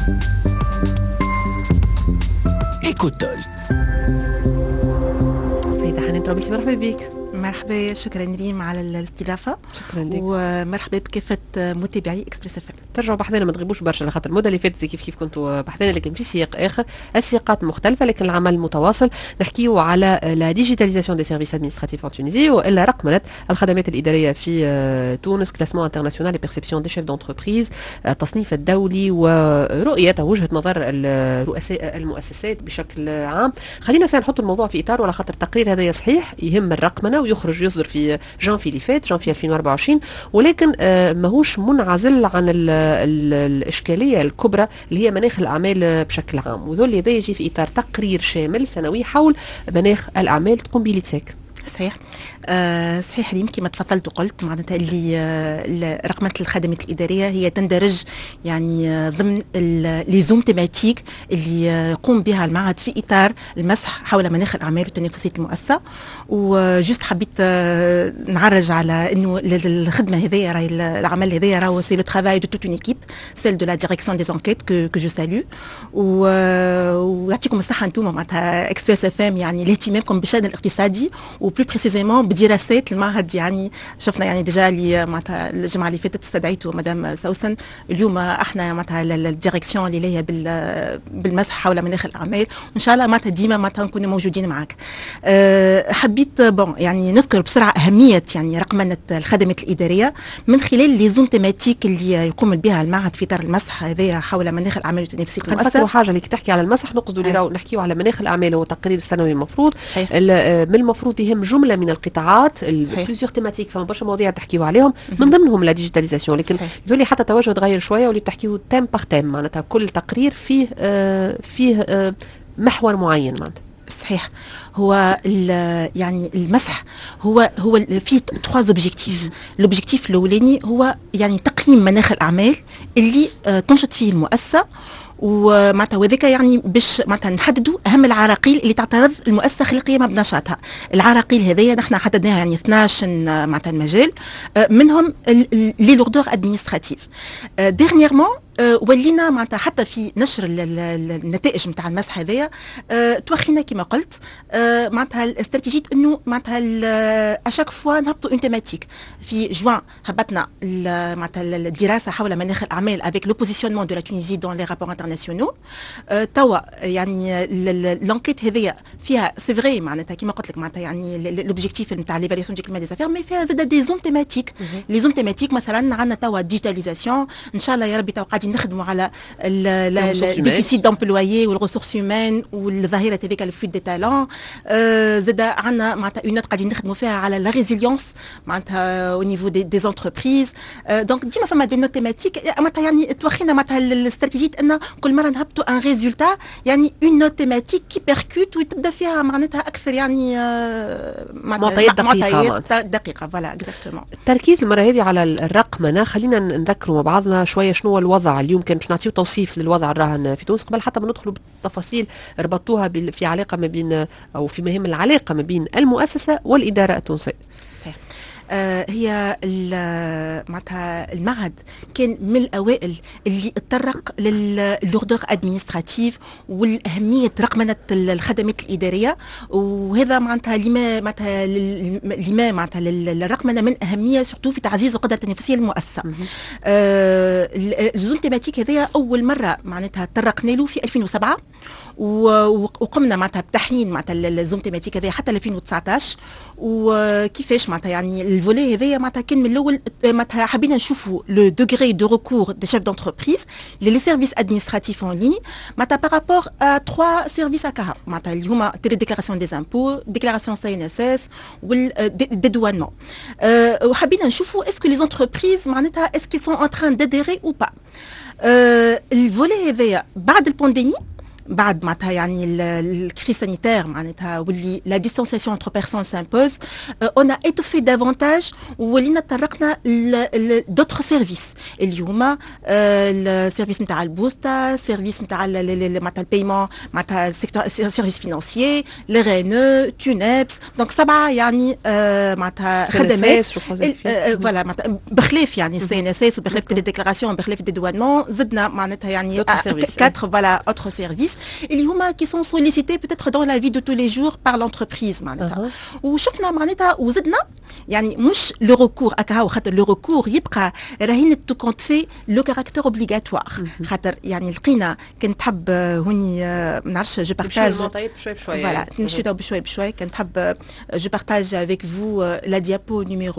إيكوتول. سيدة حنان طرابلسي، مرحبا بك. مرحبا، شكرا ريم على الاستضافه. شكرا لك ومرحبا بكافه متابعي اكسبريس اف ام. ترجعوا بحثنا، ما تغيبوش برشا لخاطر المده اللي فاتت كيف كنتوا بحثنا، لكن في سياق اخر، السياقات مختلفه لكن العمل متواصل. نحكيو على لا ديجيتاليزاسيون دي سيرفيس ادمينستراتيف ان تونيزي، والا رقمنه الخدمات الاداريه في تونس، كلاسمون انترناسيونال لي بيرسيبسيون دي شيف دونتربريز، التصنيف الدولي ورؤيه وجهه نظر الرؤساء المؤسسات بشكل عام. خلينا سنحط الموضوع في اطار، ولا خاطر التقرير هذا صحيح يهم الرقمنه ويخرج يصدر في جانفي اللي فات، جانفي 2024، ولكن ماهوش منعزل عن الإشكالية الكبرى اللي هي مناخ الأعمال بشكل عام، وذول هذا يجي في إطار تقرير شامل سنوي حول مناخ الأعمال. تقوم بليتساك. صحيح. صحيح ريم، كما تفضلت وقلت معناتها اللي رقمنة الخدمات الإدارية هي تندرج يعني ضمن لي زوم تيماتيك اللي يقوم بها المعهد في إطار المسح حول مناخ الأعمال وتنافسية المؤسسة. وجست حبيت نعرج على إنه الخدمة هذيا، راهي العمل هذايا راهو سي لو ترافاي دو توت اون ايكيب، سيل دو لا ديريكسيون دي زانكيت كو جو سالو. ويعطيكم الصحة انتم معناتها اكسبريس اف ام، يعني الاهتمامكم بالشأن الاقتصادي وبلو بريسيزيمون بدراسات المعهد. يعني شفنا يعني ديجا اللي معناتها الجمعه اللي فاتت استدعيته مدام سوسن، اليوم احنا معناتها الديريكسيون اللي هي بالمسح حول مناخ الاعمال، وان شاء الله معناتها ديما معناتها نكونوا موجودين معك. حبيت يعني نذكر بسرعه اهميه يعني رقمنه الخدمات الاداريه من خلال لي زون تيماتيك اللي يقوم بها المعهد في اطار المسح هذايا حول مناخ الاعمال وتنافسيه المؤسسه. نفكروا حاجه اللي تحكي على المسح، نقصدوا اللي راهو نحكيوا على مناخ الاعمال، هو تقرير سنوي المفروض من المفروض يهم جمله من القطاعات بليزيور تيماتيك، فما برشا مواضيع تحكيوا عليهم من ضمنهم لا ديجيتاليزاسيون، لكن يقول لي حتى توجه تغير شويه واللي تحكيوا تام باغ تام، معناتها كل تقرير فيه محور معين معناتها. صحيح. هو يعني المسح هو فيه 3 اوبجيكتيف. الاوبجيكتيف الاولاني هو يعني تقييم مناخ الاعمال اللي تنشط فيه المؤسسه، ومعناتها وذاك يعني باش معناتها نحددوا اهم العراقيل اللي تعترض المؤسسه خلال قيامها بنشاطها. العراقيل هذيا نحن حددناها يعني 12 معناتها المجال، منهم لي لوردور ادمينستراتيف. ديرنييرمون ولينا معناتها حتى في نشر النتائج نتاع المسح هذايا توخينا كما قلت معناتها استراتيجيه انه معناتها اشاك فوا نهبطوا اون تيماتيك. في جوان هبطنا معناتها الدراسه حول مناخ الاعمال افيك لو بوزيسيونمون دو لا تونيزي دون لي رابور انترناسيونال. توا يعني لونكيت هذيا فيها سي فري معناتها كما قلت لك معناتها يعني لوبجيكتيف نتاع ليفاليسيون دي كليما دي زافير، مي فيها زاد دي زون تيماتيك. لي زون تيماتيك مثلا عندنا توا ديجيتاليزاسيون، ان شاء الله يا ربي توا قاعدين نخدموا على الديفيسيت دامبلويي والريسورس هيومان والظاهره هذيك الفوت دي تالون. زاد عندنا معناتها اون نوت قاعدين نخدموا فيها على لا ريزيليونس معناتها او نيفو دي زونتربريز. دونك ديما فما دي نوت تيماتيك معناتها يعني توخينا معناتها الاستراتيجيه ان كل مره نهبطوا ان ريزولتا يعني اون نوت تيماتيك كي بيركوت وتبدا فيها معناتها اكثر يعني معطيات دقيقه. فوالا اكزاكتومون. التركيز المره هذه على الرقمنه. خلينا نذكروا مع بعضنا شويه شنو هو الوضع اليوم. كان باش نعطيو توصيف للوضع الراهن في تونس قبل حتى ما ندخلوا بالتفاصيل ربطوها في علاقه ما بين او في مهم العلاقه ما بين المؤسسه والاداره التونسيه. صحيح. هي معناتها المعهد كان من الاوائل اللي اتطرق للوردور ادمينستراتيف والاهميه رقمنه الخدمات الاداريه، وهذا معناتها لما معناتها الرقمنه من اهميه سورتو في تعزيز القدره التنافسيه للمؤسسه. الزون تيماتيك هذايا اول مره معناتها تطرقنا له في 2007 وقمنا معناتها بتحيين معناتها الزوم تيماتيك هذايا حتى 2019. وكيفاش معناتها يعني الفولي هذايا معناتها كان من الاول معناتها حبينا نشوفوا لو دوغري دو ريكور دي شيف دونتربريز لي سيرفيس ادمينستراتيف اون ليني معناتها بارابور ا 3 سيرفيس اكاها معناتها اللي هما تيري ديكلاراسيون دي زامبو، ديكلاراسيون سي ان اس اس والديدوانمون. وحبينا نشوفوا اسكو لي زونتربريز معناتها اسكو سون ان تران داديري او با. الفولي هذايا بعد البانديمي بعد معناتها يعني الكريس سانيتير معناتها واللي لا ديستانسياسيون انتر بيرسون سامبوز اون ا ايتوفي دافونتاج ولينا تطرقنا دوتر سيرفيس اللي هما السيرفيس نتاع البوستا سيرفيس نتاع معناتها البايمون معناتها السيكتور سيرفيس فينانسيي لي رينو تونيبس دونك 7 يعني معناتها خدمات فوالا معناتها بخلاف يعني السي ان اس اس وبخلاف لي ديكلاراسيون بخلاف الديدوانمون زدنا معناتها يعني 4 فوالا اوتر سيرفيس اللي هما كي سون سوليسيتي peut-être dans la vie de tous les jours par l'entreprise معناتها وشفنا معناتها وزدنا يعني مش لو ريكور هكا خاطر لو ريكور يبقى راهين تو كونت في لو كاركتير اوبليغاتوار خاطر يعني لقينا كنت تحب هوني ما نعرفش جو بارتاج فوالا نمشيو بشوي بشوي كنت تحب جو بارتاج افيك فو لا ديابو نيميرو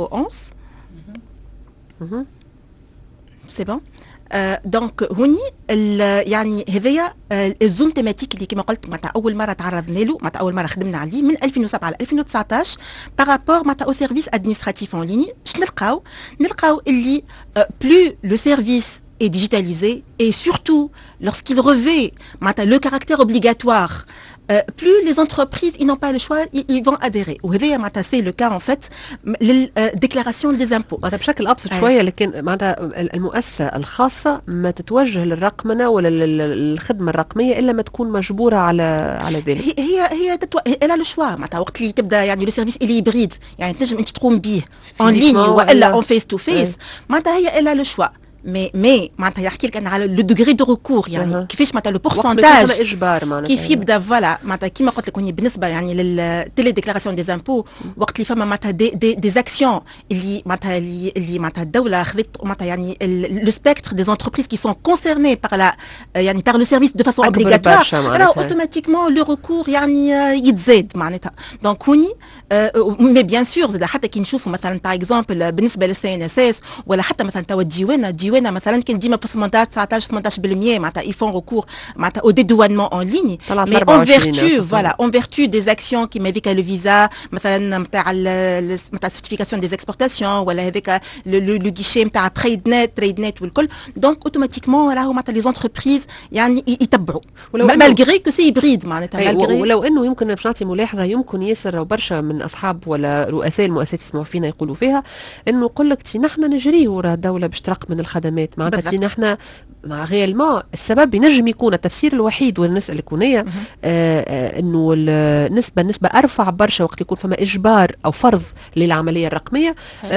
11 سي بون دونك هوني يعني هذايا الزوم تيماتيك اللي كما قلت معناتها اول مره تعرضنا له معناتها اول مره خدمنا عليه من 2007 ل 2019 بارابور معناتها او سيرفيس ادمنستراتيف اون ليني. شنو نلقاو اللي بلو لو سيرفيس est digitalisé et surtout lorsqu'il revêt le caractère obligatoire, plus les entreprises ils n'ont pas le choix, ils vont adhérer. وهذا معناتها c'est le cas en fait للديكلاراسيون des impôts. معناتها بشكل ابسط شويه لكن معناتها المؤسسه الخاصه ما تتوجه للرقمنه ولا للخدمه الرقميه الا ما تكون مجبوره على ذلك. هي لها لو شوا معناتها وقت اللي تبدا يعني لو سيرفيس اللي هيبريد يعني تنجم انت تقوم به اون ليني والا اون فيس تو فيس معناتها هي لها لو شوا مي معناتها يحكي لك انا على لو دوغري دو ريكور يعني كيفاش معناتها لو بورسونتاج اجبار معناتها كيف يبدا فوالا معناتها كيما قلت لك بالنسبه يعني للتيلي ديكلاراسيون دي زامبو وقت اللي فما معناتها دي زاكسيون اللي معناتها الدوله خذت معناتها يعني لو سبيكتر دي زونتربريز كي سون كونسيرني بار لا يعني بار لو سيرفيس دو فاسون اوبليغاتوار راه اوتوماتيكمون لو ريكور يعني يتزاد معناتها دونك هوني مي بيان سور زاد حتى كي نشوفوا مثلا باغ اكزومبل بالنسبه للسي ان اس اس ولا حتى مثلا توا الديوانه مثلا كان ديما في 18 معناتها يفون ريكور معناتها او ديدوانمون اون ليني مي اون فيرتو فوالا اون فيرتو دي اكسيون كيما هذيك لو فيزا مثلا نتاع السيرتيفيكاسيون دي اكسبورتاسيون ولا هذاك لو غيشي نتاع تريد نت والكل دونك اوتوماتيكمون راهو معناتها لي زونتربريز يعني يتبعوا مالغري كو سي هيبريد معناتها ولو انه يمكن باش نعطي ملاحظه يمكن ياسر وبرشا من اصحاب ولا رؤساء المؤسسات يسمعوا فينا يقولوا فيها انه يقول لك تي نحن نجريو راه الدوله باش ترقمن الخدمات معناتها تي نحن مع غيالمون السبب ينجم يكون التفسير الوحيد والنسأل الكونية انه النسبة ارفع برشا وقت يكون فما اجبار او فرض للعملية الرقمية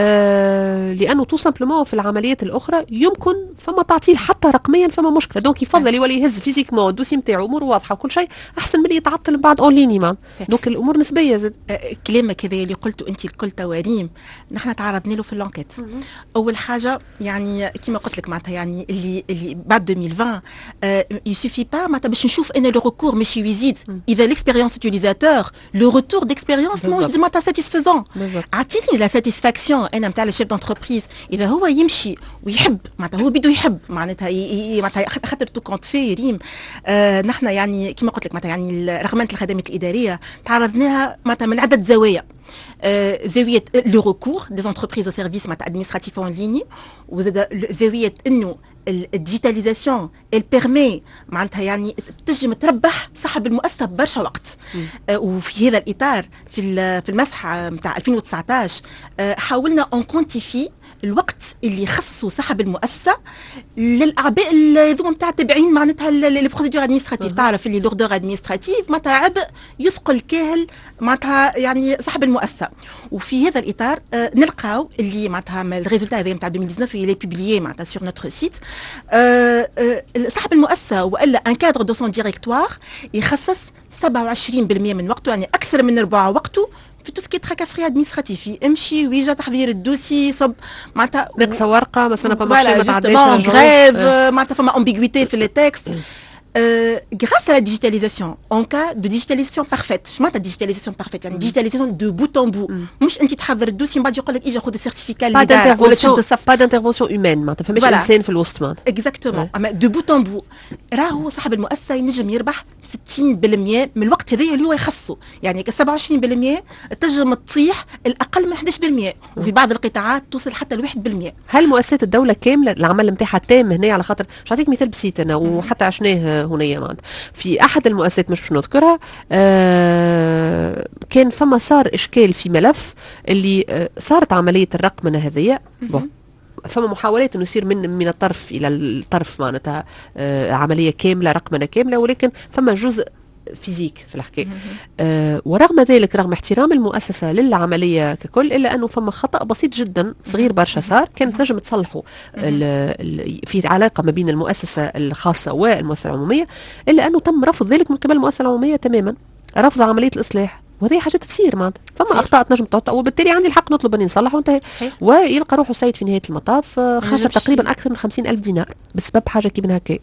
لانه تو سامبلومون في العمليات الاخرى يمكن فما تعطيل حتى رقميا فما مشكلة دونك يفضل يولي يهز فيزيكمون الدوسي نتاعو امور واضحة وكل شيء احسن من اللي يتعطل من بعد اون ليني مان دونك الامور نسبية زاد كلامك هذا اللي قلته انت الكل تواريم نحن تعرضنا له في اللونكيت اول حاجة يعني كما قلت لك معناتها يعني اللي بعد 2020 يسوفي با معناتها باش نشوف ان لو ريكور ماشي يزيد اذا ليكسبيريونس يوتيليزاتور لو روتور ديكسبيريونس موجود معناتها ساتيسفيزون اعطيني لا ساتيسفاكسيون انا نتاع الشيف دونتربريز اذا هو يمشي ويحب معناتها هو بده يحب معناتها معناتها خاطر تو كونت في ريم نحن يعني كما قلت لك معناتها يعني رغمنه الخدمات الاداريه تعرضناها معناتها من عده زوايا زاويه لو ريكور دي زونتربريز او سيرفيس معناتها ادمنستراتيف اون ليني وزاد زاويه انه الديجيتاليزاسيون البيرمي معناتها يعني تنجم تربح صاحب المؤسسه برشا وقت وفي هذا الاطار في المسحه نتاع 2019 حاولنا اون كونتيفي الوقت اللي يخصصوا صاحب المؤسسه للاعباء هذوما نتاع التابعين معناتها لي بروسيدور ادمنستراتيف تعرف اللي لوردور ادمنستراتيف معناتها عبء يثقل كاهل معناتها يعني صاحب المؤسسه وفي هذا الاطار نلقاو اللي معناتها الريزولتا هذا نتاع 2019 اللي بوبليي معناتها سور نوتر سيت صاحب المؤسسه والا ان كادر دو سون ديريكتوار يخصص 27% من وقته يعني اكثر من ربع وقته في تو سكي تراكاسري ادمنستراتيف يمشي ويجا تحضير الدوسي صب معناتها نقص ورقه مثلا فما شيء ما تعداش غريف معناتها فما امبيغويتي في لي تكست grâce à la digitalisation en cas de digitalisation parfaite je m'entends digitalisation parfaite يعني digitalisation de bout en bout مش انت تحضر الدوسي من بعد يقول لك اجي خذ السيرتيفيكات اللي دار ولا تشد الصف pas d'intervention humaine معناتها فماش انسان في الوسط معناتها اكزاكتومون اما دو بوت ان بو راهو صاحب المؤسسه ينجم يربح 60% من الوقت هذايا اللي هو يخصه يعني 27% تنجم تطيح الاقل من 11% وفي بعض القطاعات توصل حتى ل 1%. هل مؤسسات الدوله كامله العمل نتاعها تام هنا على خاطر مش نعطيك مثال بسيط انا وحتى عشناه هنا معناتها في احد المؤسسات مش نذكرها كان فما صار اشكال في ملف اللي صارت عمليه الرقمنه هذه فما محاولات انه يصير من الطرف الى الطرف معناتها عمليه كامله رقمنه كامله ولكن فما جزء فيزيك في الحكايه ورغم ذلك رغم احترام المؤسسه للعمليه ككل الا انه فما خطا بسيط جدا صغير برشا صار كانت نجم تصلحه في علاقه ما بين المؤسسه الخاصه والمؤسسه العموميه الا انه تم رفض ذلك من قبل المؤسسه العموميه تماما رفض عمليه الاصلاح وهذه حاجات تصير معناتها فما اخطاء تنجم تعطى وبالتالي عندي الحق نطلب اني نصلح وانتهى ويلقى روحه السيد في نهايه المطاف خسر تقريبا اكثر من 50,000 دينار بسبب حاجه كي من هكا.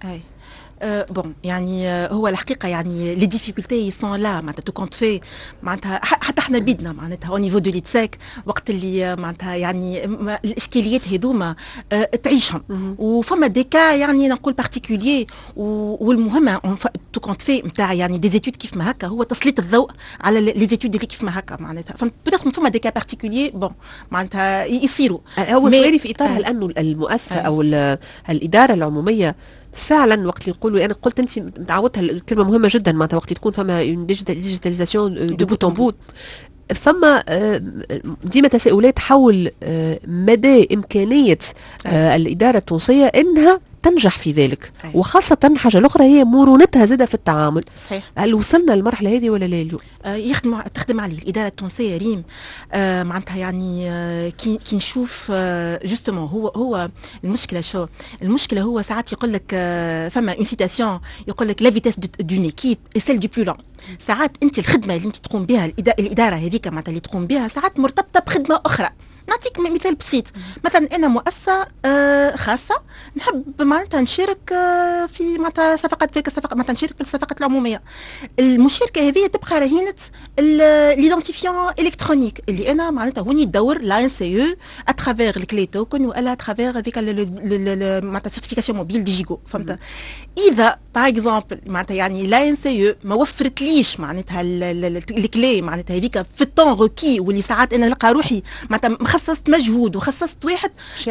بون يعني هو الحقيقه يعني لي ديفيكولتي سون لا معناتها تو كونت في معناتها حتى احنا بيدنا معناتها او نيفو دو ليتساك وقت اللي معناتها يعني الاشكاليات هذوما تعيشهم وفما ديكا يعني نقول بارتيكولير والمهم تو كونت في نتاع يعني دي زيتود كيف ما هكا هو تسليط الضوء على لي زيتود اللي كيف ما هكا معناتها بوتيتر فما ديكا بارتيكولير بون معناتها يصيروا هو سؤالي في اطار هل انه المؤسسه او الاداره العموميه فعلا وقت اللي نقولوا انا قلت انت متعودتها الكلمه مهمه جدا معناتها وقت تكون فما ديجيتاليزاسيون دو بوت ان بوت فما ديما تساؤلات حول مدى امكانيه الاداره التونسيه انها تنجح في ذلك وخاصة حاجة الأخرى هي مرونتها زادة في التعامل. صحيح. هل وصلنا للمرحلة هذه ولا لا اليوم؟ تخدم عليه الإدارة التونسية ريم معناتها يعني كي نشوف جوستومون هو المشكلة شو؟ المشكلة هو ساعات يقول لك فما اون سيتاسيون يقول لك لا فيتاس دون ايكيب اي سيل دو بلو لون. ساعات أنت الخدمة اللي أنت تقوم بها الإدارة هذيك معناتها اللي تقوم بها ساعات مرتبطة بخدمة أخرى. نعطيك مثال بسيط مثلا انا مؤسسه خاصه نحب معناتها نشارك في معناتها صفقات معناتها نشارك في الصفقات العموميه المشاركه هذه تبقى رهينه ليدونتيفيون الكترونيك اللي انا معناتها هوني ندور لا ان سي او اترافير الكلي توكن ولا اترافير هذيك معناتها سيرتيفيكاسيون موبيل دي جيجو فهمت اذا باغ اكزومبل معناتها يعني لا ان سي او ما وفرتليش معناتها الكلي معناتها هذيك في الطون روكي واللي ساعات انا نلقى روحي معناتها خصصت مجهود وخصصت واحد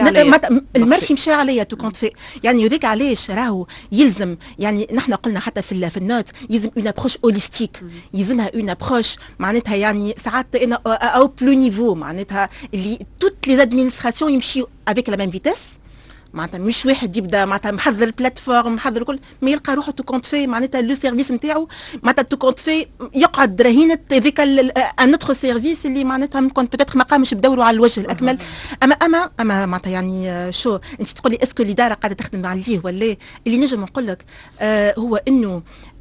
المرشي مشى عليا تو كونت في يعني هذاك علاش راهو يلزم يعني نحن قلنا حتى في النوت يلزم اون ابروش هوليستيك يلزمها اون ابروش معناتها يعني ساعات انا او بلو نيفو معناتها اللي توت لي ادمينستراسيون يمشيو افيك لا ميم فيتاس معناتها مش واحد يبدا معناتها محضر البلاتفورم محضر الكل ما يلقى روحه تو كونت في معناتها لو سيرفيس نتاعو معناتها تو كونت في يقعد رهينه هذيك ان اوتر سيرفيس اللي معناتها ممكن بتاتر ما قامش بدوره على الوجه الاكمل اما معناتها يعني شو انت تقول لي اسكو الاداره قاعده تخدم عليه ولا اللي نجم نقول لك هو انه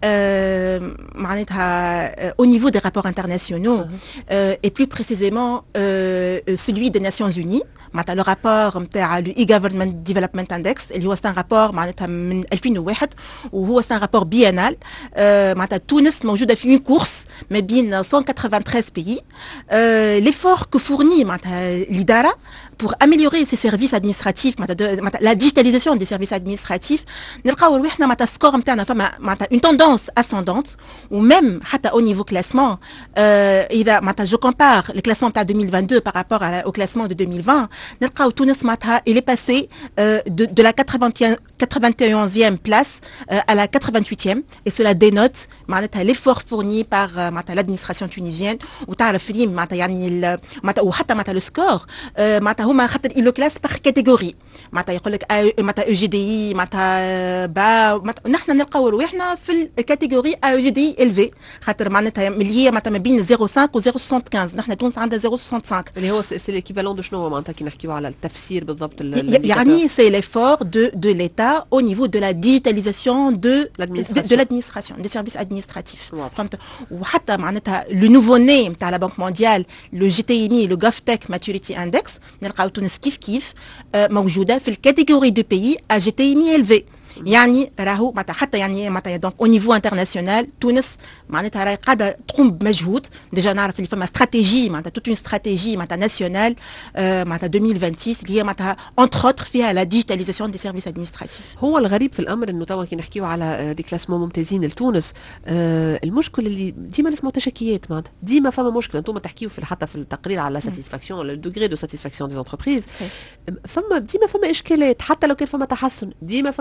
معناتها au niveau des rapports internationaux et plus précisément celui des Nations Unies معناتها le rapport نتاع le e-government development index اللي هو un rapport معناتها من 2001 وهو un rapport biennal معناتها تونس موجوده في une course ما بين 193 pays l'effort que fournit معناتها الاداره pour améliorer ces services administratifs la digitalisation des services administratifs نلقاو روحنا معناتها السكور نتاعنا فما معناتها une tendance ascendante ou même حتى au niveau classement إذا معناتها je compare le classement نتاع 2022 par rapport au classement de 2020 نلقاو تونس معناتها il est passé de la 91e place à la 88e et cela dénote معناتها l'effort fourni par معناتها l'administration tunisienne وتعرف ريم معناتها يعني معناتها وحتى معناتها السكور معناتها هما خاطر il le classe par catégorie معناتها يقول لك معناتها او جي دي اي معناتها با نحن نلقاو رواحنا في الكاتيجوري او جي دي الفي خاطر معناتها اللي هي معناتها ما بين 0.5 و 0.75 نحن تونس عندها 0.65 اللي هو سي ليكيفالون دو شنو معناتها كي نحكيو على التفسير بالضبط يعني سي ليفور دو ليتا au niveau de la digitalisation de l'administration des services administratifs فهمت وحتى معناتها لو نوفو ني نتاع لا بنك مونديال لو جي تي ام اي لو غوفتك ماتوريتي اندكس نلقاو تونس كيف موجوده في الكاتيجوري دو بيي ا جي تي ام اي الفي يعني راهو معناتها حتى يعني معناتها دونك او نيفو انترناسيونال تونس معناتها راهي قاعده تقوم بمجهود ديجا نعرف اللي فما استراتيجي معناتها توت اون استراتيجي معناتها ناسيونال معناتها 2026 اللي هي معناتها انتر اوتر فيها لا ديجيتاليزاسيون دي سيرفيس ادمينستراتيف. هو الغريب في الامر انه توا كي نحكيو على دي كلاسمون ممتازين لتونس المشكل اللي ديما نسمعوا تشكيات معناتها ديما فما مشكله انتم تحكيو حتى في التقرير على ساتيسفاكسيون لو دوغري دو ساتيسفاكسيون دي انتربريز فما ديما فما اشكالات حتى لو كان فما تحسن ديما فما تشكيات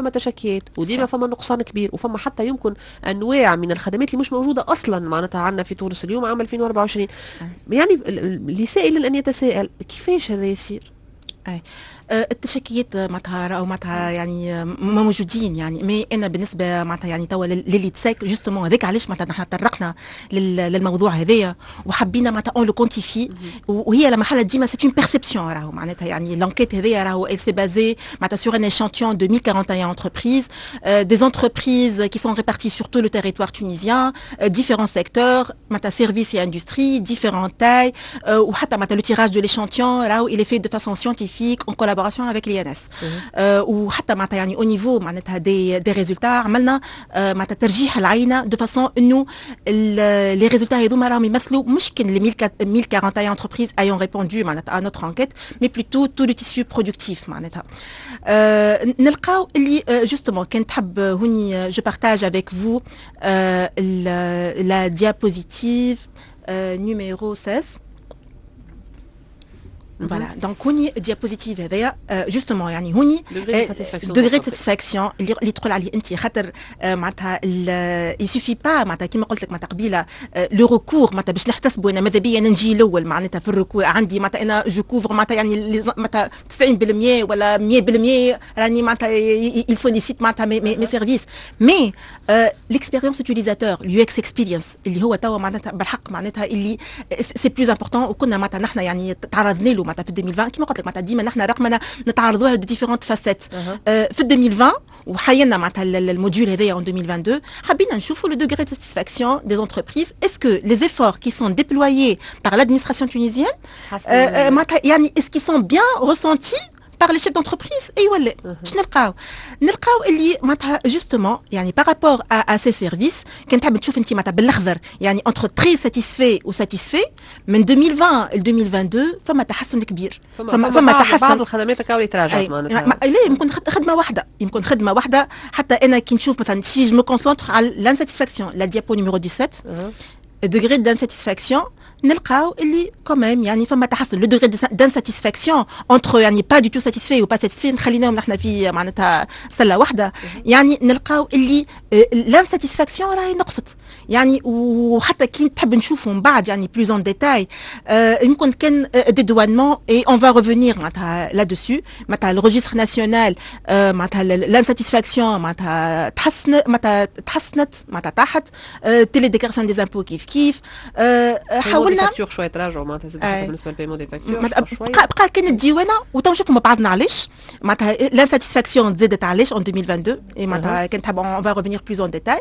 شكايات وديما فما نقصان كبير وفما حتى يمكن انواع من الخدمات اللي مش موجوده اصلا معناتها عندنا في تونس اليوم عام 2024. يعني اللي سائل ان يتساءل كيفاش هذا يصير؟ التشكيات معناتها راهو معناتها يعني موجودين يعني مي انا بالنسبه معناتها يعني توا للي تساك جوستومون هذاك علاش معناتها نحن طرقنا للموضوع هذايا وحبينا معناتها اون لو كونتيفي وهي لما حالة ديما سي اون بيرسيبسيون راهو معناتها يعني لانكيت هذايا راهو elle s'est basée معناتها sur un échantillon de 1041 entreprises des entreprises qui sont réparties sur tout le territoire tunisien différents secteurs معناتها services et industries différentes tailles وحتى معناتها le tirage de l'échantillon راهو il est fait de façon scientifique en collaboration avec l'INS وحتى معناتها يعني au niveau معناتها des résultats عملنا معناتها ترجيح العينه de façon انه les résultats هذوما راهم يمثلوا مش كان les 1041 entreprises ayant répondu معناتها à notre enquête mais plutôt tout le tissu productif معناتها نلقاو اللي justement كان تحب هوني je partage avec vous la diapositive numéro 16. Voilà, donc هوني diapositive هذايا justement يعني هوني degré de satisfaction اللي تقول عليه انت خاطر معناتها il suffit pas معناتها كيما قلت لك معناتها قبيله لو ريكور معناتها باش نحتسبوا انا ماذا بيا نجي الاول معناتها في الريكور عندي معناتها انا جو كوفر معناتها يعني معناتها 90% ولا 100% راني معناتها il sollicite معناتها mes services mais l'expérience utilisateur l'UX experience اللي هو توا معناتها بالحق معناتها اللي c'est plus important وكنا معناتها نحن يعني تعرضنا له معناتها في 2020 كما قلت لك معناتها ديما نحن رقمنا نتعرضوا له ديفيرونت فاسيت في 2020 وحينا معناتها الموديول هذايا en 2022 حبينا نشوفوا le degré de satisfaction des entreprises est-ce que les efforts qui sont déployés par l'administration tunisienne معناتها يعني est-ce qu'ils sont bien ressentis par les chefs d'entreprise اي ولا باش نلقاو اللي معناتها جوستومون يعني par rapport à ces services كان تحب تشوف انت معناتها بالاخضر يعني entre très satisfait و satisfait من 2020 ل 2022 فما تحسن كبير فما تحسن بعض الخدمات كاولي تراجعت معناتها لا يمكن خدمه واحده حتى انا كي نشوف مثلا si je me concentre على l'insatisfaction la diapo numéro 17 degré d'insatisfaction نلقاو اللي كمان يعني فما تحسن لو دوغري d'insatisfaction entre يعني pas du tout satisfait و pas satisfait نخليناهم نحن في معناتها سله واحده يعني نلقاو اللي l'insatisfaction راهي نقصت يعني وحتى كي تحب نشوفوا من بعد يعني plus en détail يمكن كان dédouanement et on va revenir معناتها là-dessus معناتها الريجستر ناسيونال معناتها l'insatisfaction معناتها تحسنت معناتها تحت تيلي ديكلاراسيون دي زامبو كيف حاولنا فاكتور شويه تراجعوا معناتها زاد بالنسبه للبيمون دي فاكتور بقى كانت الديوانه وتنشوفوا مع بعضنا علاش معناتها l'insatisfaction زادت علاش en 2022 معناتها كنت حاب on va revenir plus en détail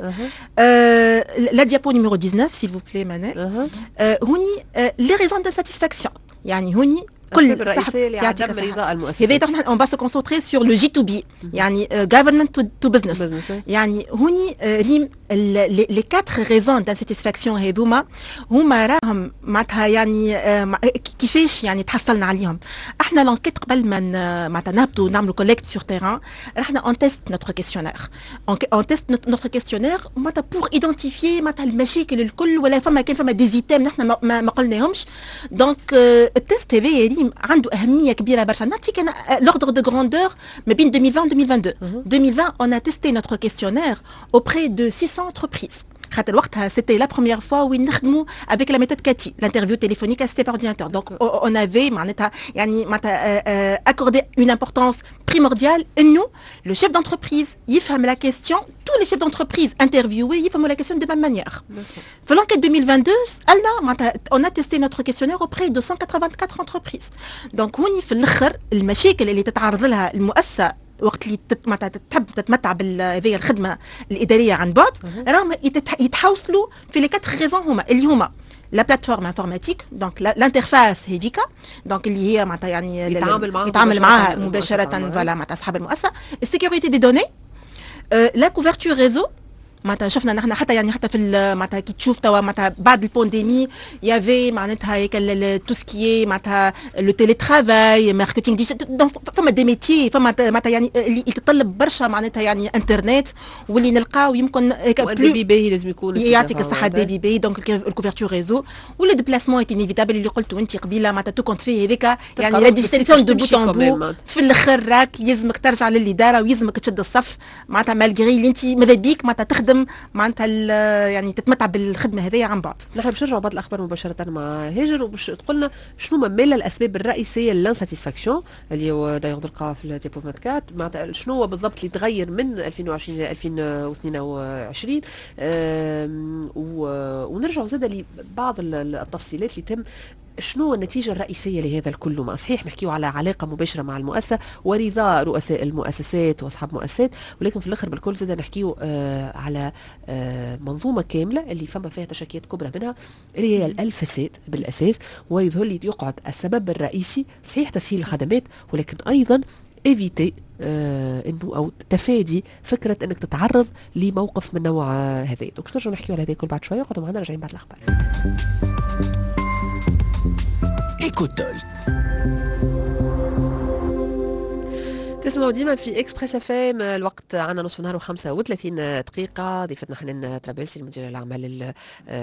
la diapo numéro 19 s'il vous plaît Manel هوني les raisons d'insatisfaction يعني هوني كل الرئيسيه لعدم رضاء المؤسسات هذا نحن on va se concentrer sur le G2B يعني government to business يعني هوني ريم les 4 raisons d'insatisfaction هذوما هما راهم معناتها يعني كيفاش يعني تحصلنا عليهم احنا لانكيت قبل ما معناتها نهبطوا نعملوا كوليكت سور تيران احنا on teste notre questionnaire on teste notre questionnaire معناتها pour identifier معناتها المشاكل الكل ولا فما دي زيتام نحن ما قلناهمش دونك التست هذا عنده أهمية كبيرة برشا نعطيك أنا l'ordre de grandeur ما بين 2020 2022 2020 on a testé notre questionnaire auprès de 600 entreprises خاطر وقتها c'était la première fois وين نخدموا avec la méthode CATI l'interview téléphonique assistée par ordinateur donc on avait معناتها يعني معناتها accordé une importance primordiale انه le chef d'entreprise يفهم la question tous les chefs d'entreprise interviewés يفهموا la question de la même manière في l'enquête 2022 قالنا معناتها on a testé notre questionnaire auprès de 184 entreprises donc هوني في الاخر المشاكل اللي تتعرض لها المؤسسه وقت اللي تحب تتمتع بهذه الخدمه الاداريه عن بعد راهم يتحوصلوا في لي 4 ريزون هما اللي هما لا بلاتفورم انفورماتيك دونك الانترفاس هذيك دونك اللي هي معناتها يعني يتعامل معها مباشره فوالا مع اصحاب المؤسسه السيكوريتي دي دوني لا كوفرتور ريزو معناتها شفنا نحن حتى يعني حتى في معناتها كي تشوف توا معناتها بعد البانديمي يافي معناتها هيك تو سكي معناتها لو تيلي ترافاي ماركتينغ ديجيتال فما دي ميتي فما معناتها يعني اللي يتطلب برشا معناتها يعني انترنت واللي نلقاو يمكن هيك بلو باهي لازم يكون يعطيك الصحه دي بي دونك الكوفرتور ريزو ولا ديبلاسمون ايت انيفيتابل اللي قلتوا انت قبيله معناتها تو كونت فيه هذيك يعني لا ديجيتاليزاسيون دو بوت ان بو في الاخر راك يلزمك ترجع للاداره ويلزمك تشد الصف معناتها مالغري اللي انت ماذا بيك معناتها تخدم معناتها يعني تتمتع بالخدمه هذيا عن بعد. نحن باش نرجعوا بعض الاخبار مباشره مع هاجر وباش تقول لنا شنو مالا الاسباب الرئيسيه للانساتيسفاكسيون اللي هو دايوغ نلقاها في الديبو 24 معناتها شنو هو بالضبط اللي تغير من 2020 ل 2022 ونرجعوا زاد لبعض التفصيلات اللي تم شنو النتيجة الرئيسية لهذا الكل؟ ما صحيح نحكيو على علاقة مباشرة مع المؤسسة ورضا رؤساء المؤسسات وأصحاب مؤسسات، ولكن في الآخر بالكل زاد نحكيو على منظومة كاملة اللي فما فيها تشكيات كبرى منها اللي هي الفساد بالأساس، ويظهر لي يقعد السبب الرئيسي صحيح تسهيل الخدمات، ولكن أيضا ايفيتي انه او تفادي فكره انك تتعرض لموقف من نوع هذا. دونك نرجع نحكيو على هذا الكل بعد شويه، قعدوا معنا راجعين بعد الاخبار. Écoutol. تسمعوا ديما في اكسبريس اف ام. الوقت عنا نصف نهار و35 دقيقة. ضيفتنا حنان ترابلسي المديرة العامة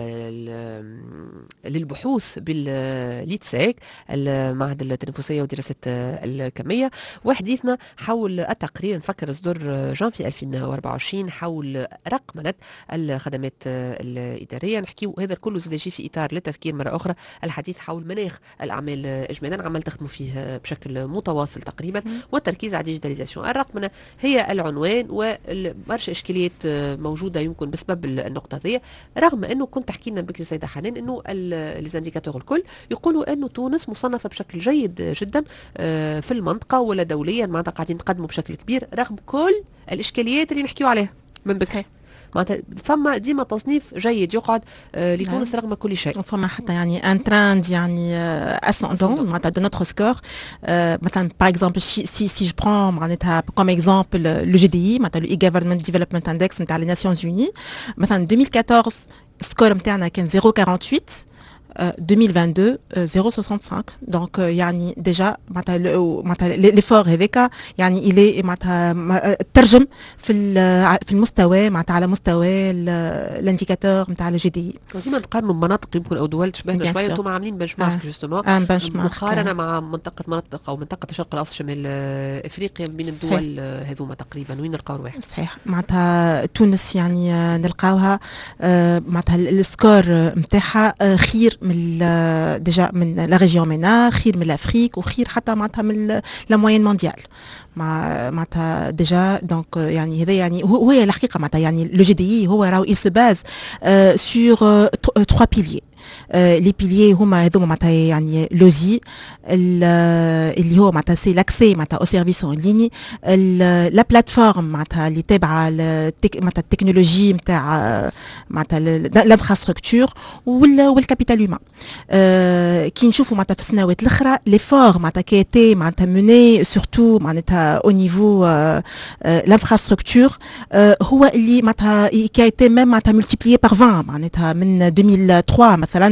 للبحوث بالليتساك المعهد التنفسية ودراسة الكمية، وحديثنا حول التقرير نفكر صدر جانفي 2024 حول رقمنة الخدمات الإدارية. نحكيو هذا الكل زاد يجي في إطار للتذكير مرة أخرى الحديث حول مناخ الأعمال إجمالا، عمل تخدموا فيه بشكل متواصل تقريبا، والتركيز على الديجيتاليزاسيون. الرقمنة هي العنوان وبرشا اشكاليات موجوده يمكن بسبب النقطه هذه، رغم انه كنت تحكي لنا بكري سيده حنان انه ليزانديكاتور الكل يقولوا انه تونس مصنفه بشكل جيد جدا في المنطقه ولا دوليا، معناتها قاعدين نتقدموا بشكل كبير رغم كل الاشكاليات اللي نحكيو عليها من بكري. معناتها فما ديما تصنيف جيد يقعد لتونس رغم كل شيء. فما حتى يعني ان تراند يعني اسcendant معناتها دو نوتر سكور. مثلا باغ اكزومبل سي جو برون معناتها كوم اكزومبل لو جي دي اي معناتها لو اي غوفرمنت ديفلوبمنت اندكس نتاع لي ناسيونز يوني، مثلا 2014 سكور نتاعنا كان 0.48 2022 0.65 دونك يعني ديجا معناتها ليفور هذاك يعني الي معناتها ترجم في المستوى معناتها على مستوى الانديكاتور نتاع الجي دي اي. ديما نقارنوا بمناطق يمكن او دول تشبهنا شويه، انتم عاملين بنش مارك جوستومون مقارنه مع منطقه او منطقه الشرق الاوسط شمال افريقيا بين الدول هذوما تقريبا وين نلقاو الواحد؟ صحيح معناتها تونس يعني نلقاوها معناتها السكور نتاعها خير من ديجا من لا ريجيون مينا، خير من الافريك وخير حتى معناتها من لا موين مونديال معناتها ديجا. دونك يعني هذا يعني هو الحقيقه معناتها يعني لو جي دي اي هو راهو il se base sur 3 piliers. لي بيليي هما هذوما معناتها يعني لوزي اللي هو معناتها سي لاكسي معناتها او سيرفيس اون ليني، لا بلاتفورم معناتها اللي تابعه معناتها التكنولوجي نتاع معناتها الانفراستركتور والكابيتال هيومان. كي نشوفوا معناتها في السنوات الاخرى ليفور معناتها كي تي معناتها موني سورتو معناتها او نيفو الانفراستركتور هو اللي معناتها كي تي ميم معناتها ملتيبليي بار 20 معناتها من 2003 مثلا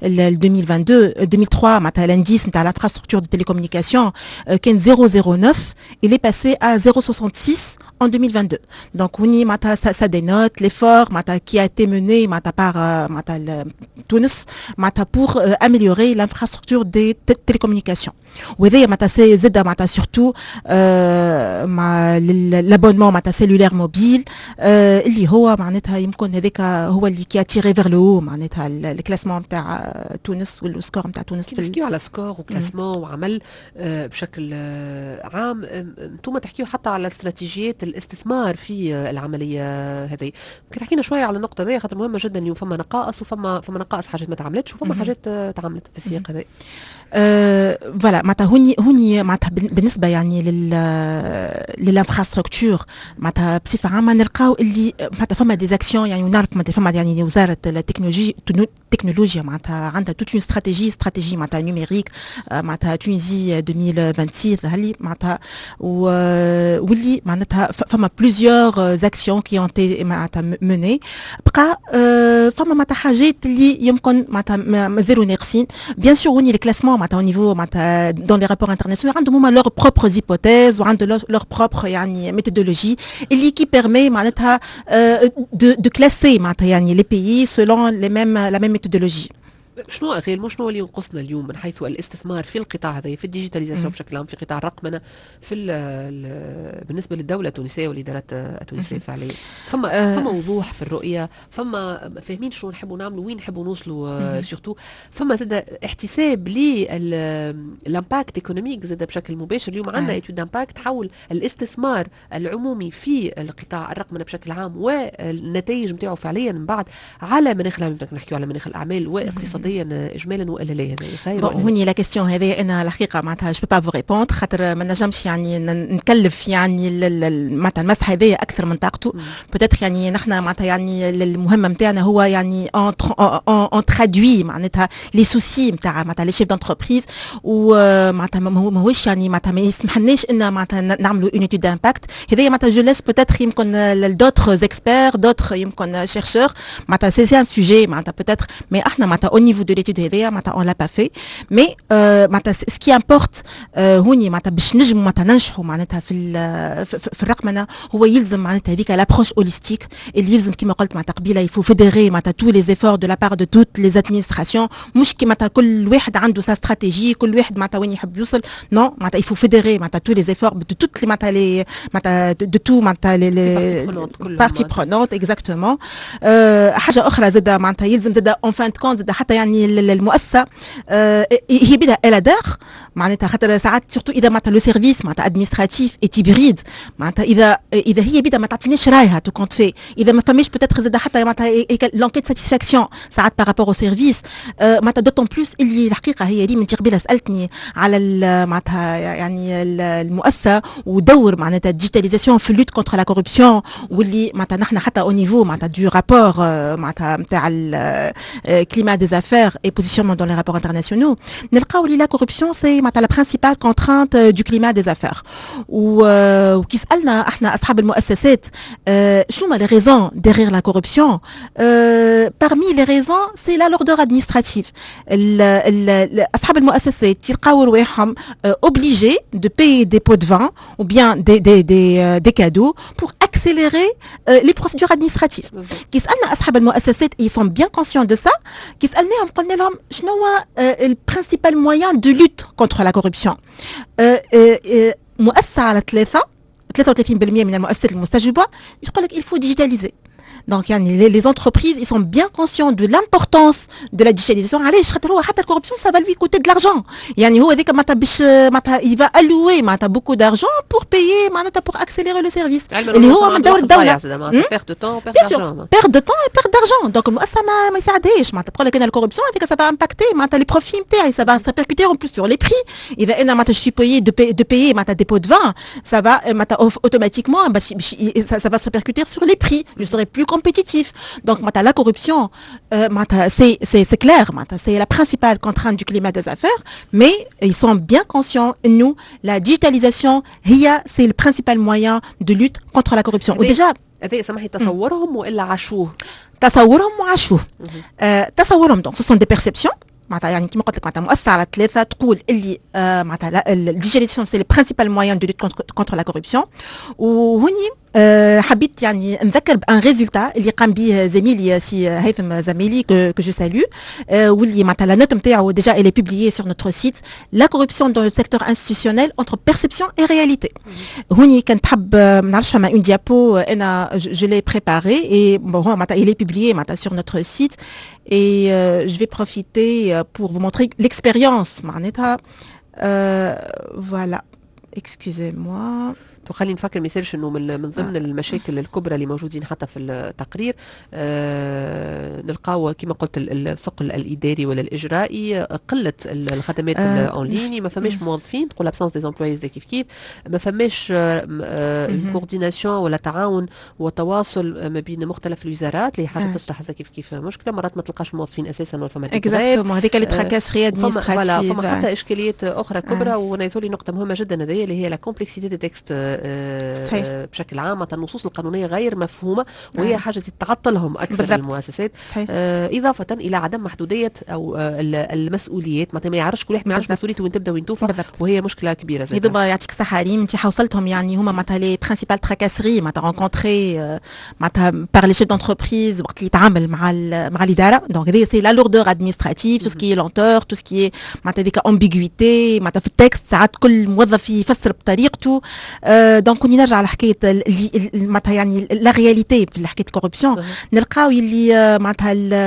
2003 معناتها l'indice نتاع l'infrastructure de télécommunication كان 0.09 il est passé à 0.66 en 2022. Donc on معناتها ça dénote l'effort معناتها qui a été mené معناتها par معناتها تونس معناتها pour améliorer l'infrastructure des télécommunications. وهذا معناتها سي زاد معناتها سورتو مع لابونمون معناتها سيلولير موبيل اللي هو معناتها يمكن هذاك هو اللي كي اتيري فيغ لو معناتها الكلاسمون نتاع تونس والسكور نتاع تونس. في نحكيو على سكور وكلاسمون وعمل بشكل عام، انتم تحكيو حتى على استراتيجيات الاستثمار في العمليه هذه. ممكن تحكينا شويه على النقطه هذه خاطر مهمه جدا، انه فما نقائص وفما نقائص حاجات ما تعملتش وفما حاجات تعملت في السياق هذا. فوالا معناتها هوني معناتها بالنسبه يعني للانفراستركتور معناتها بصفه عامه نلقاو اللي معناتها فما دي زاكسيون يعني ونعرف معناتها فما يعني وزاره التكنولوجيا معناتها عندها توت اون استراتيجي معناتها نيميريك معناتها تونيزي 2026 هاللي معناتها واللي معناتها فما plusieurs actions qui ont été معناتها menées. بقى فما معناتها حاجات اللي يمكن معناتها مازالوا ناقصين. Bien sûr وني الكلاسمون معناتها au niveau معناتها dans les rapports internationaux عندهم هما leurs propres hypothèses وعندهم leur propre يعني méthodologie اللي qui permet معناتها de classer معناتها يعني les pays selon la même méthodologie. شنو غير شنو اللي ينقصنا اليوم من حيث الاستثمار في القطاع هذا في الديجيتاليزاسيون بشكل عام في قطاع الرقمنه في بالنسبه للدوله التونسيه والادارات التونسيه الفعليه فما وضوح في الرؤيه فما فاهمين شنو نحبوا نعملوا وين نحبوا نوصلوا سورتو فما زاد احتساب للامباكت ايكونوميك زاد بشكل مباشر اليوم عندنا ايتود امباكت حول الاستثمار العمومي في القطاع الرقمنه بشكل عام والنتائج نتاعو فعليا من بعد على مناخ نحكيو على مناخ الاعمال واقتصاد اجمالا والا لا هذا هوني لا كيستيون هذه انا الحقيقه معناتها جو با فو ريبوند خاطر ما نجمش يعني نكلف يعني معناتها المسح هذايا اكثر من طاقته بوتيتر يعني نحن معناتها يعني المهمه نتاعنا هو يعني اون ترادوي معناتها لي سوسي نتاع معناتها لي شيف دونتربريز ومعناتها ماهوش يعني معناتها ما يسمحلناش ان معناتها نعملوا اون ايتود دامباكت هذايا معناتها جو لاس بوتيتر يمكن لدوتر اكسبير دوتر يمكن شيرشور معناتها سي ان سوجي معناتها بوتيتر مي احنا معناتها au niveau de l'étude هذيا معناتها on l'a pas fait mais معناتها ce qui importe هوني معناتها باش نجموا معناتها ننجحوا معناتها في الرقمنه هو يلزم معناتها هذيك لابروش هوليستيك اللي يلزم كما قلت معناتها قبيله يفو فيديري معناتها تو لي زيفور دو لا بار دو توت لي ادمينستراسيون مش كي معناتها كل واحد عنده سا استراتيجي كل واحد معناتها وين يحب يوصل نو معناتها يفو فيديري معناتها تو لي زيفور دو توت لي معناتها لي معناتها دو تو معناتها لي بارتي برونونت اكزاكتومون حاجه اخرى زاد معناتها يلزم زاد اون فان كونت زاد حتى يعني المؤسسه هي بدا الادار معناتها خاطر ساعات سورتو اذا معناتها لو سيرفيس معناتها ادمينستراتيف اي تيبريد معناتها اذا هي بدا ما تعطيناش رايها تو كونت في اذا ما فماش بوتيتر زاد حتى معناتها لونكيت ساتيسفاكسيون ساعات بارابور او سيرفيس معناتها دوتون بلوس اللي الحقيقه هي اللي من قبيله سالتني على معناتها يعني المؤسسه ودور معناتها ديجيتاليزاسيون في اللوت كونتر لا كوربسيون واللي معناتها نحن حتى او نيفو معناتها دو رابور معناتها نتاع الكليما دي افير et positionnement dans les rapports internationaux نلقاو لي لا كوربسيون سي معناتها لا برينسيبال كونترانت دو كليما دي افير وكي سالنا احنا اصحاب المؤسسات شنو ما لي ريزون derrière la corruption parmi les raisons c'est la lourdeur administrative اصحاب المؤسسات يلقاو رواحهم obligés de payer des pots de vin ou bien des cadeaux pour accélérer les procédures administratives كي سالنا اصحاب المؤسسات ils sont bien conscients de ça كي سالناهم قلنا لهم شنو هو البرينسيبال موين دو لوت كونتر لا كوربسيون مؤسسه على 33% من المؤسسات المستجوبه يقول لك il faut digitaliser. Donc les entreprises ils sont bien conscients de l'importance de la digitalisation علاش خاطر هو حتى الكوربسيون ça va lui coûter de l'argent يعني هو هذاك معناتها باش معناتها il va allouer معناتها beaucoup d'argent pour payer معناتها pour accélérer le service اللي هو من دور الدوله perte de temps perte d'argent perte de temps et perte d'argent donc المؤسسه ما يساعدهاش معناتها تقول لك انا الكوربسيون هذيك ça va impacter معناتها les profits نتاعي ça va se répercuter en plus sur les prix اذا انا معناتها je suis payé de payer معناتها des pots de vin ça va معناتها automatiquement ça va se répercuter sur les prix je serai plus compétitif. Donc, la corruption, c'est clair, c'est la principale contrainte du climat des affaires, mais ils sont bien conscients, nous, la digitalisation, c'est le principal moyen de lutte contre la corruption. Ou déjà, سمحي تصورهم وإلا عاشوه؟ تصورهم وعاشوه. تصورهم donc ce sont des perceptions. معناتها يعني كما قلت لك معناتها مؤسسه على 3 تقول اللي معناتها الديجيتاليزاسيون سي لو برينسيبال موين دو لوت كونتر لا كوربسيون وهوني حبيت يعني نذكر بان ريزولتا اللي قام به زميلي سي هيثم زميلي كو جو سالو واللي معناتها لا نوت نتاعو ديجا elle est publiée sur notre site la corruption dans le secteur institutionnel entre perception et réalité. هوني كنت حب ما نعرفش فما اون ديابو انا je l'ai préparé et bon معناتها il est publié معناتها sur notre site et je vais profiter pour vous montrer l'expérience معناتها voilà excusez-moi. خلينا نفكر ما يصيرش انه من ضمن المشاكل الكبرى اللي موجودين حتى في التقرير نلقاو كما قلت الثقل الاداري ولا الاجرائي قله الخدمات اونلاين ما فماش موظفين تقول ابسنس دي امبلويز كيف ما فماش كورديناسيون ولا تعاون وتواصل ما بين مختلف الوزارات اللي حاجه تشرح كيف مشكله مرات ما تلقاش موظفين اساسا ولا فما اكزاكتومون هذيك اللي تراكاسري ادمينستراتيف فما حتى اشكاليات اخرى كبرى وانا يثولي نقطه مهمه جدا هذه اللي هي لا كومبلكسيتي دي تكست صحيح. بشكل عام معناتها النصوص القانونيه غير مفهومه وهي حاجه تعطلهم اكثر بالضبط. المؤسسات. صحيح. اضافه الى عدم محدوديه او المسؤوليات معناتها ما يعرفش كل واحد ما يعرفش بالضبط. مسؤوليته وين تبدا وين توفى بالضبط. وهي مشكله كبيره زي هذوما يعطيك الصحة ريم انت حوصلتهم يعني هما معناتها لي برينسيبال تراكاسري معناتها رونكونتري معناتها بار لي شيف دونتربريز وقت اللي يتعامل مع الإدارة. دونك هذه سي لا لوردور ادمينستراتيف تو سكي لونتور تو سكي معناتها ديك امبيغويتي معناتها في التكست ساعات كل موظف يفسر بطريقته. دونك كوني نرجع على حكاية معناتها يعني لا رياليتي في حكاية الكوربسيون نلقاو اللي معناتها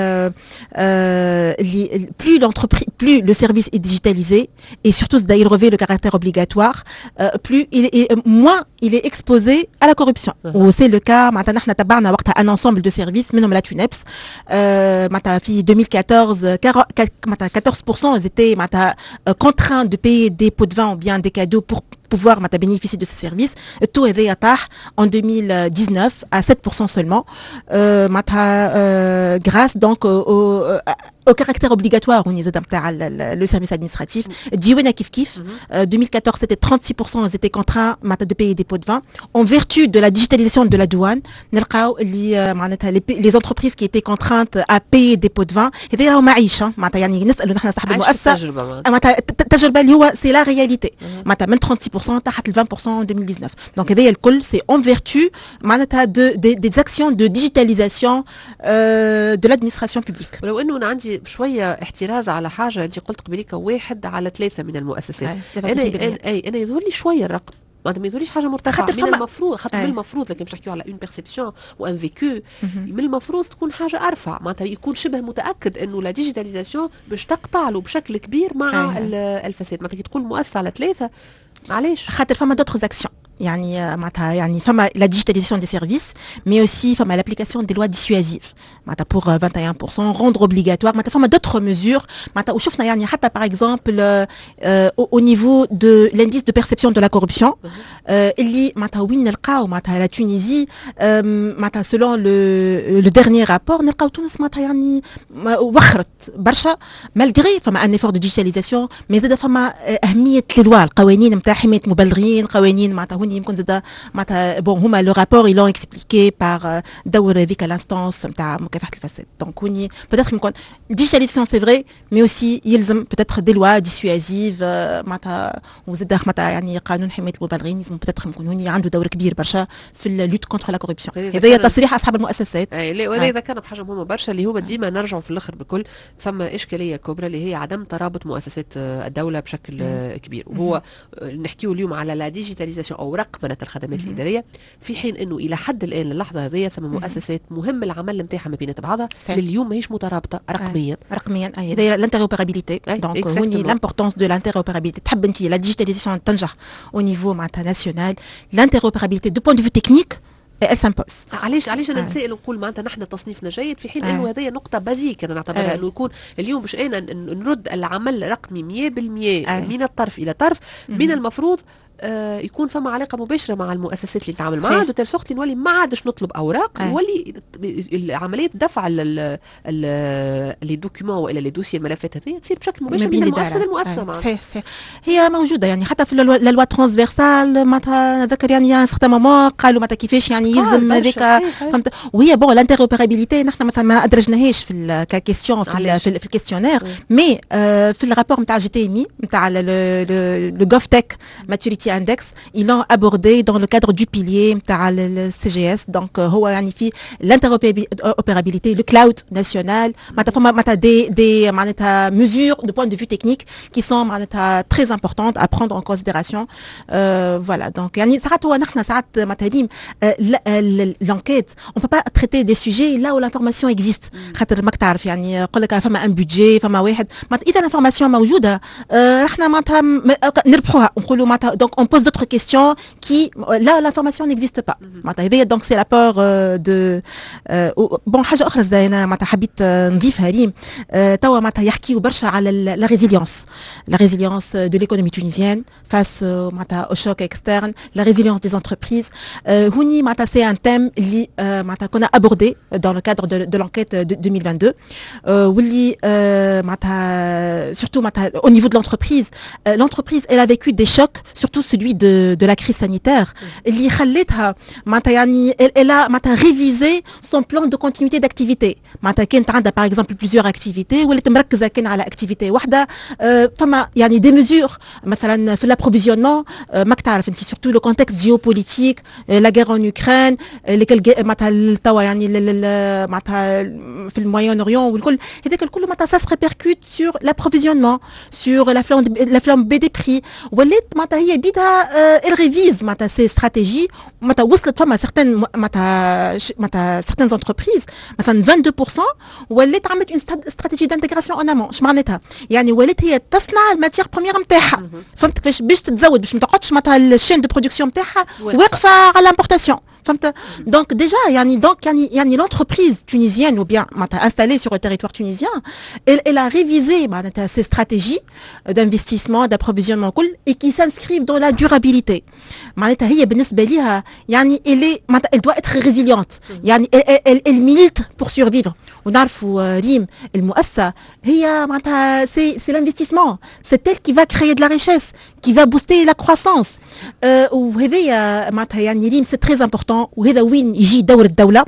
اللي plus l'entreprise, plus le service est digitalisé et surtout il revêt le caractère obligatoire, moins il est exposé à la corruption. C'est le cas, maintenant nous avons un ensemble de services, même la TUNEPS, en 2014, 14% ils étaient contraints de payer des pots de vin ou bien des cadeaux pour pouvoir bénéficier de ce service. Le taux est en 2019 à 7% seulement, grâce donc au caractère obligatoire au niveau le service administratif. Diouena Kif Kif, 2014 c'était 36%, ils étaient contraints de payer des pots de vin. En vertu de la digitalisation de la douane, les entreprises qui étaient contraintes à payer des pots de vin, c'est la réalité. 36% تحت 20% en 2019. Donc هذا الكل c'est en vertu des actions de digitalisation de l'administration publique. ولو انه انا عندي شويه احتراز على حاجه انت قلت قبليك 1 على 3 من المؤسسات. انا يظهر لي شويه الرقم ما يظهرليش حاجه مرتفعه من المفروض خاطر من المفروض لكن مش نحكيو على اون بيرسيبسيون وان فيكو من المفروض تكون حاجه ارفع معناتها يكون شبه متاكد انه لا ديجيتاليزاسيون باش تقطع له بشكل كبير مع الفساد. معناتها كي تقول مؤسسه على 3 معليش خاطر فما d'autres actions يعني معناتها يعني فما la digitalisation des services mais aussi فما l'application des lois dissuasives معناتها pour 21% rendre obligatoire معناتها فما d'autres mesures معناتها وشفنا يعني حتى par exemple au niveau de l'indice de perception de la corruption اللي معناتها وين نلقاو معناتها la Tunisie معناتها selon le dernier rapport نلقاو تونس معناتها يعني وخرت برشا malgré فما un effort de digitalisation mais زاد فما أهمية القوانين القوانين نتاع حماية المبلغين قوانين معناتها يمكن زاد معناتها بون هما لو رابور ils l'ont expliqué par دور هذيك الانستانس نتاع مكافحة الفساد. دونك هوني peut-être يمكن digitalisation c'est vrai mais aussi يلزم peut-être des lois dissuasives معناتها وزاد معناتها يعني قانون حماية المبلغين يلزم peut-être يكون هوني عنده دور كبير برشا في اللوت كونتر لا كوربسيون. هذا تصريح أصحاب المؤسسات. وهذا ذكرنا بحاجة مهمة برشا اللي هو ديما نرجعوا في الآخر بكل فما إشكالية كبرى اللي هي عدم ترابط مؤسسات الدولة بشكل كبير وهو نحكيه اليوم على لا ديجيتاليزاسيون أو رقمنة الخدمات الإدارية في حين إنه إلى حد الآن اللحظة هذه ثم مؤسسات مهم العمل نتاعها ما بين بعضها لليوم ماهيش مترابطة رقميا. هذا الانتروبيرابيليتي دونك هوني l'importance de l'interopérabilité. تحب أنت la digitalisation تنجح au niveau معناتها national l'interopérabilité du point de vue technique elle s'impose. علاش انا نسائل نقول معناتها نحن تصنيفنا جيد في حين انه هذه نقطه بازيك انا نعتبرها انه يكون اليوم باش انا نرد العمل رقمي 100% من الطرف الى طرف من المفروض يكون فما علاقه مباشره مع المؤسسات اللي نتعامل معها دو تيل سورت نولي ما عادش نطلب اوراق نولي عمليه دفع لي دوكيومون والا لي دوسي الملفات هذه تصير بشكل مباشر من المؤسسه للمؤسسه. صحيح هي موجوده يعني حتى في لا لوا ترانسفيرسال معناتها نذكر يعني ان سيغتان مومون قالوا معناتها كيفاش يعني يلزم هذيك فهمت. وهي بون الانتروبيرابيليتي نحن مثلا ما ادرجناهاش في ككيستيون في الكيستيونير مي في الرابور نتاع جي تي ام اي نتاع لو جوف تك ماتوريتي index ils l'ont abordé dans le cadre du pilier le CGS donc هو يعني في l'interopérabilité le cloud national معناتها des معناتها mesures de point de vue technique qui sont معناتها très importantes à prendre en considération. Voilà donc يعني ساعات هو نحن ساعات معناتها l'enquête on peut pas traiter des sujets là où l'information existe خاطر ماك تعرف يعني يقول لك فما un budget فما واحد اذا l'information موجوده احنا معناتها نربحوها نقولوا معناتها donc on pose d'autres questions qui là l'information n'existe pas. Donc c'est l'apport de bon حاجة أخرى زي أنا معناتها حبيت نضيفها ريم توا معناتها يحكيوا برشا على la résilience de l'économie tunisienne face معناتها au choc externe, la résilience des entreprises. هوني معناتها c'est un thème اللي معناتها كنا abordé dans le cadre de l'enquête de 2022 واللي معناتها surtout معناتها au niveau de l'entreprise elle a vécu des chocs surtout celui de la crise sanitaire اللي خلتها معناتها يعني elle a معناتها révisé son plan de continuité d'activité معناتها كانت عندها par exemple plusieurs activités ولات مركزه كان على activité واحده فما يعني des mesures مثلا في l'approvisionnement ماك تعرف انت surtout le contexte géopolitique la guerre en Ukraine اللي معناتها توا يعني معناتها في الموين اوريون والكل هذاك الكل معناتها ça se répercute sur l'approvisionnement sur la flambée des prix ولات معناتها هي بيدها elle révise معناتها ses stratégies معناتها وصلت فما معناتها certaines entreprises مثلا 22% ولات عملت une stratégie d'intégration en amont اش معناتها يعني ولات هي تصنع الماتير بروميير نتاعها فهمت كيفاش باش تتزود باش ما تقعدش معناتها الشين دو برودكسيون نتاعها واقفه على l'importation فهمت donc déjà يعني l'entreprise tunisienne ou bien installée sur le territoire tunisien elle a révisé ses stratégies d'investissement d'approvisionnement et qui s'inscrivent dans la durabilité معناتها هي بالنسبه ليها يعني elle doit être résiliente يعني elle milite pour survivre ونعرفوا ريم المؤسسه هي معناتها c'est l'investissement c'est elle qui va créer de la richesse qui va booster la croissance وهذا معناتها يعني ريم c'est très important وهذا وين يجي دور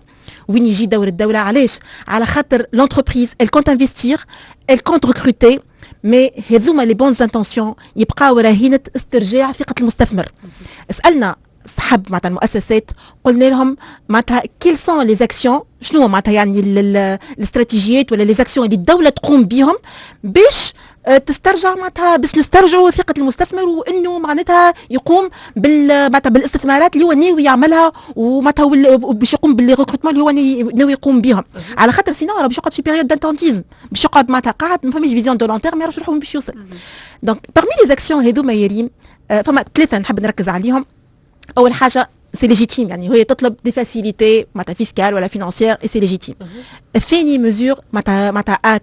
الدولة علاش على خاطر l'entreprise elle compte investir elle compte recruter mais هذوما les bonnes intentions يبقاو رهينة استرجاع ثقة المستثمر اسألنا صحاب معناتها المؤسسات قلنا لهم معناتها كيل سون لي زاكسيون شنو معناتها يعني الاستراتيجيات ولا لي زاكسيون اللي الدولة تقوم بهم باش تسترجع معناتها باش نسترجعوا ثقة المستثمر وانه معناتها يقوم معناتها بالاستثمارات اللي هو ناوي يعملها ومعناتها باش يقوم بالريكروتمون اللي هو ناوي يقوم بهم على خاطر سينو راه باش يقعد في بيريود دانتونتيزم باش يقعد معناتها قاعد ما فماش فيزيون دو لون تيرم ما يعرفش روحه باش يوصل دونك بارمي لي زاكسيون هذوما يا ريم فما ثلاثة نحب نركز عليهم أول حاجة سي ليجيتيم يعني هي تطلب دي فاسيليتي معناتها فيسكال ولا فينانسيير اي سي ليجيتيم. الثاني ميزور معناتها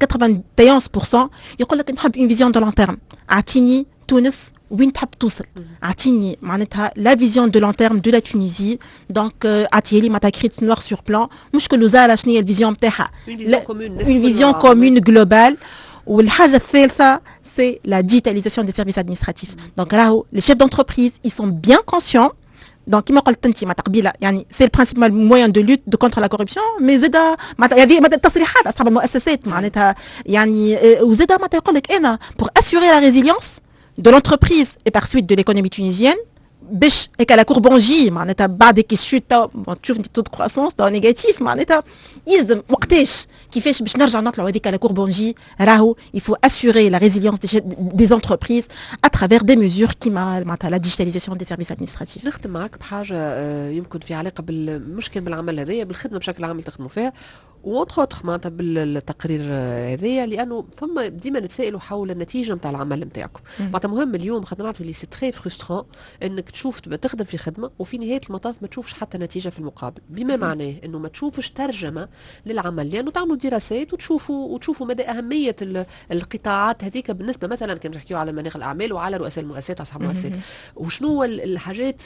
91% يقول لك نحب اون فيزيون دو لون تيرم اعطيني تونس وين تحب توصل اعطيني معناتها لا فيزيون دو لون تيرم دو لا تونيزي دونك اعطيها لي معناتها كريت نوار سور بلان مش كل وزاره شنو هي الفيزيون نتاعها اون فيزيون كومون جلوبال. والحاجه الثالثه c'est la digitalisation des services administratifs. Donc là, les chefs d'entreprise, ils sont bien conscients. Donc, كما قلت انت معناتها قبيله يعني c'est le principal moyen de lutte contre la corruption. Mais زاده معناتها هذه تصريحات اصحاب المؤسسات معناتها يعني وزاده معناتها يقول لك انا pour assurer la résilience de l'entreprise et par suite de l'économie tunisienne باش هيك لا كوربونجي معناتها بعد كي شوت تشوف انت تود كرواسونس تو نيجاتيف معناتها يلزم وقتاش كيفاش باش نرجع نطلعوا هذيك لا كوربونجي راهو il faut assurer la résilience des entreprises à travers des mesures كيما معناتها la digitalisation des services administratifs. نختم معك بحاجه يمكن في علاقه بالمشكل بالعمل هذايا بالخدمه بشكل عام اللي تخدموا فيها وانتخ معناتها بالتقرير هذايا لانه فما ديما نتسائلوا حول النتيجه نتاع العمل نتاعكم معناتها مهم اليوم خاطر نعرف اللي سي تري فرسترون انك تشوف تخدم في خدمه وفي نهايه المطاف ما تشوفش حتى نتيجه في المقابل بما معناه انه ما تشوفش ترجمه للعمل لانه تعملوا دراسات وتشوفوا مدى اهميه القطاعات هذيك بالنسبه مثلا كان نحكيو على مناخ الاعمال وعلى رؤساء المؤسسات واصحاب المؤسسات وشنو هو الحاجات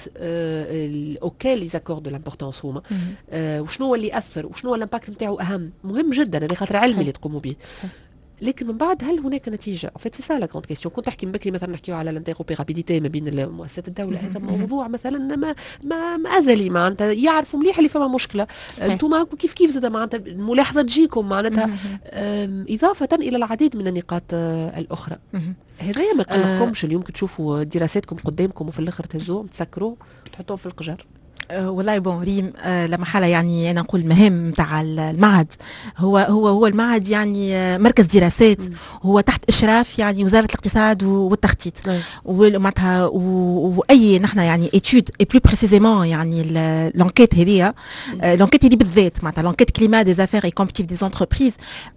اوكي زاكور دو لامبورطونس هما وشنو هو اللي ياثر وشنو هو الامباكت نتاعو اهم مهم جدا هذا خاطر علمي اللي تقوموا به لكن من بعد هل هناك نتيجه؟ فات سي سا لا كونت كيستيون كنت تحكي من بكري مثلا نحكيو على الانتيغوبيرابيليتي ما بين مؤسسات الدوله هذا موضوع مثلا ما ازلي معناتها يعرفوا مليح اللي فما مشكله انتم كيف زاد معناتها الملاحظه تجيكم معناتها اضافه الى العديد من النقاط الاخرى هذايا ما قلقكمش اليوم تشوفوا دراساتكم قدامكم وفي الاخر تهزوهم تسكروا تحطوهم في القجر؟ والله بون ريم لما حالة يعني أنا نقول مهم تاع المعهد هو المعهد يعني مركز دراسات هو تحت إشراف يعني وزارة الاقتصاد والتخطيط ومعناتها وأي نحن يعني étude et plus précisément يعني l'enquête هذه بالذات معناتها l'enquête climat des affaires et compétitivité des entreprises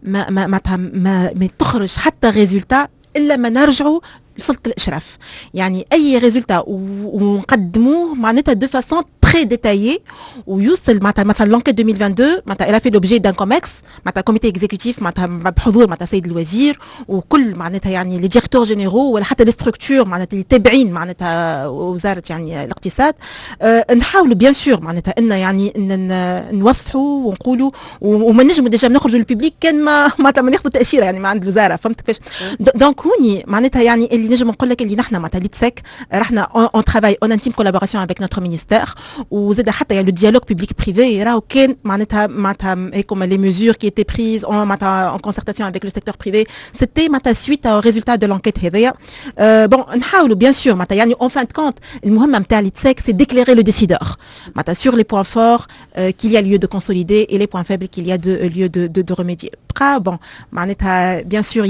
ما تخرج حتى ريزولتا إلا ما نرجعوا لسلطة الإشراف يعني أي ريزولتا ونقدموه معناتها دو فاسون très détaillé ويوصل معناتها مثلا لونكيت 2022 معناتها elle a fait l'objet d'un COMEX معناتها كوميتي اكزيكوتيف معناتها بحضور معناتها سيد الوزير وكل معناتها يعني لي ديريكتور جينيرو ولا حتى لي ستركتور معناتها اللي تابعين معناتها وزاره يعني الاقتصاد نحاولوا بيان سور معناتها ان يعني نوضحوا ونقولوا وما نجموا ديجا نخرجوا للببليك كان ما معناتها ما ناخذوا تاشيره يعني ما عند الوزاره فهمت كيفاش دونك هوني معناتها يعني اللي نجم نقول لك اللي نحن معناتها ليتسيك رحنا اون ترافاي اون انتيم كولابوراسيون افيك نوتر مينيستير وزاد حتى يعني لو ديالوج بيبليك بريفي راهو كان معناتها هيكم لي ميزور كي ايتي بريز معناتها اون كونسرتاسيون افيك لو سيكتور بريفي سيتي معناتها سويت او ريزولتا دو لانكيت هذايا بون نحاولوا بيان سور معناتها يعني اون فان كونت المهمه نتاع ليتسيك سي ديكليري لو ديسيدور معناتها sur les points forts qu'il y a lieu de consolider et les points faibles qu'il y a lieu de remédier. Bon, bien sûr,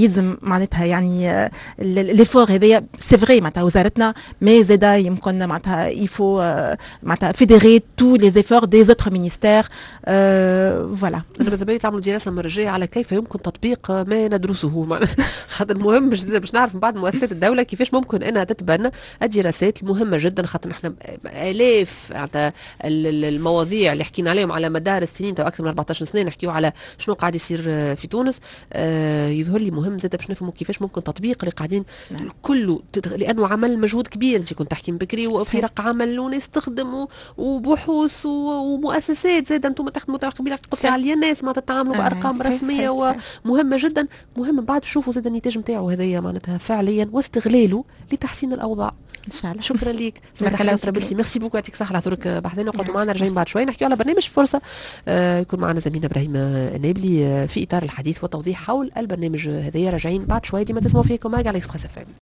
l'effort est c'est vrai, mais il faut fédérer tous les efforts des autres ministères. Voilà. أنا بالنسبة لي تعملوا دراسة مرجعية على كيف يمكن تطبيق ما ندرسه خاطر مهم باش نعرف من بعد مؤسسات الدولة كيفاش ممكن أنها تتبنى الدراسات المهمة جدا خاطر نحن آلاف المواضيع اللي حكينا عليهم على مدار السنين تو أكثر من 14 سنة نحكيو على شنو قاعد يصير في تونس يظهر لي مهم زاد باش نفهموا كيفاش ممكن تطبيق اللي قاعدين كله لأنه عمل مجهود كبير انت كنت تحكي بكري وفرق عمل وناس تخدم وبحوث ومؤسسات زاد انتم تخدموا قبيله قلت على الناس ما تتعاملوا بارقام رسميه ومهمه جدا مهم بعد تشوفوا زاد النتاج نتاعو هذايا معناتها فعليا واستغلاله لتحسين الاوضاع ان شاء الله. شكرا ليك سيدة طرابلسي ميرسي بوكو يعطيك الصحه على حضورك بحثنا وقعدوا معنا راجعين بعد شوي نحكيو على برنامج فرصه يكون معنا زميلنا ابراهيم النابلي في اطار الحديث والتوضيح حول البرنامج هذايا راجعين بعد شوي ديما تسمعوا فيكم على اكسبريس اف ام.